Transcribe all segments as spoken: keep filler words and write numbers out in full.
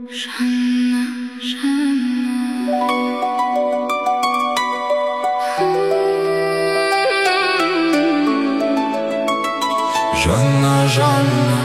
Жанна, Жанна. Жанна, Жанна.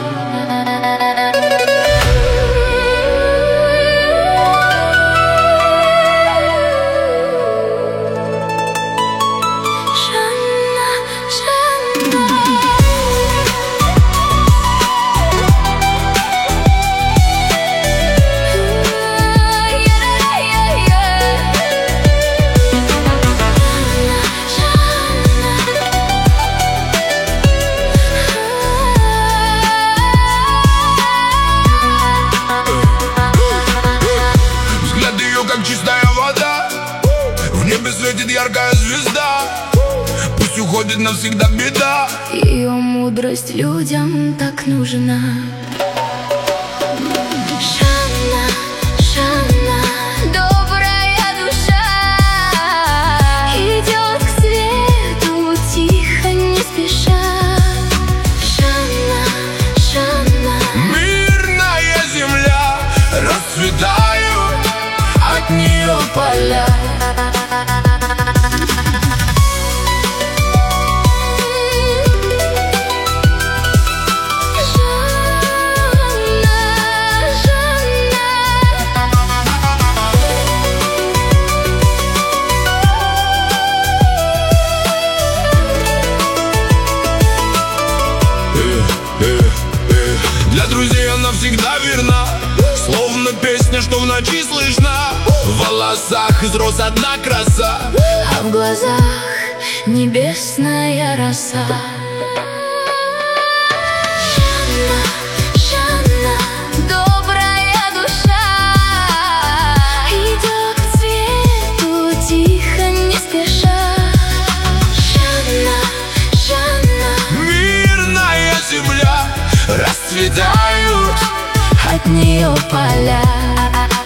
Как чистая вода, в небе светит яркая звезда. Пусть уходит навсегда беда. Ее мудрость людям так нужна. Жанна, Жанна, добрая душа, идет к свету тихо, не спеша. Жанна, Жанна. Мирная земля, расцветают от нее поля. Для друзей она всегда верна, словно песня, что в ночи слышна. В волосах из роз одна краса, а в глазах небесная роса. Жанна, Жанна, добрая душа, идет к свету тихо, не спеша. Жанна, Жанна. Мирная земля, расцветают от нее поля.